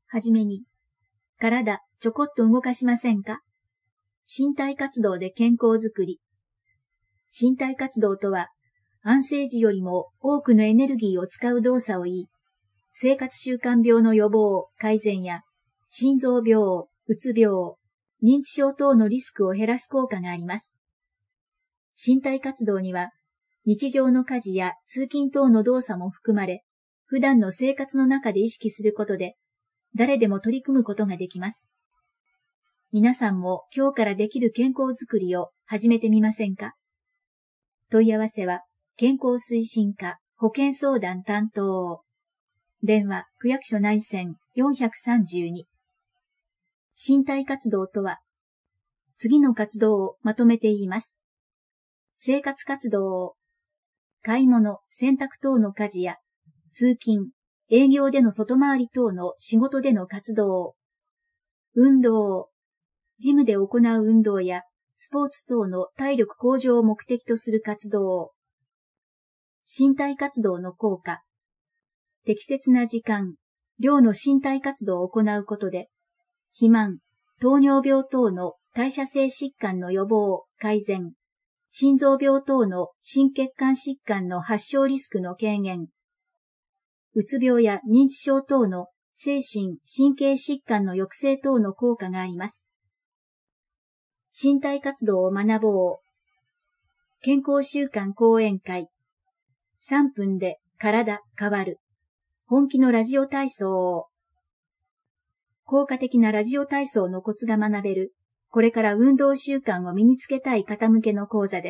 はじめに、体ちょこっと動かしませんか？身体活動で健康づくり。身体活動とは、安静時よりも多くのエネルギーを使う動作を言い、生活習慣病の予防、改善や、心臓病、うつ病、認知症等のリスクを減らす効果があります。身体活動には、日常の家事や通勤等の動作も含まれ、普段の生活の中で意識することで、誰でも取り組むことができます。皆さんも今日からできる健康づくりを始めてみませんか？問い合わせは、健康推進課保健相談担当。電話、区役所内線432。身体活動とは、次の活動をまとめて言います。生活活動、買い物、洗濯等の家事や、通勤、営業での外回り等の仕事での活動、運動、ジムで行う運動や、スポーツ等の体力向上を目的とする活動、身体活動の効果、適切な時間、量の身体活動を行うことで、肥満、糖尿病等の代謝性疾患の予防、改善、心臓病等の心血管疾患の発症リスクの軽減、うつ病や認知症等の精神・神経疾患の抑制等の効果があります。身体活動を学ぼう。健康習慣講演会。3分で体変わる。本気のラジオ体操。効果的なラジオ体操のコツが学べる。これから運動習慣を身につけたい方向けの講座です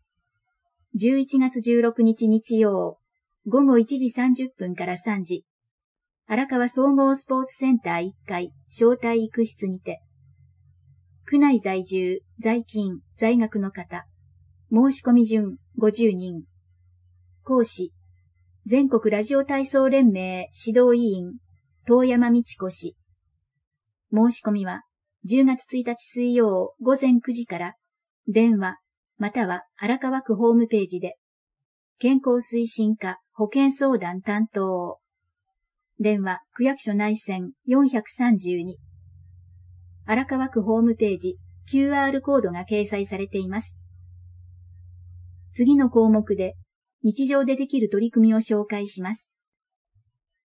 。11月16日日曜、午後1時30分から3時。荒川総合スポーツセンター1階、招待育室にて。区内在住、在勤、在学の方。申し込み順50人。講師、全国ラジオ体操連盟指導委員、遠山美智子氏。申し込みは、10月1日水曜午前9時から、電話、または荒川区ホームページで、健康推進課保健相談担当。電話、区役所内線432。荒川区ホームページ、QR コードが掲載されています。次の項目で、日常でできる取り組みを紹介します。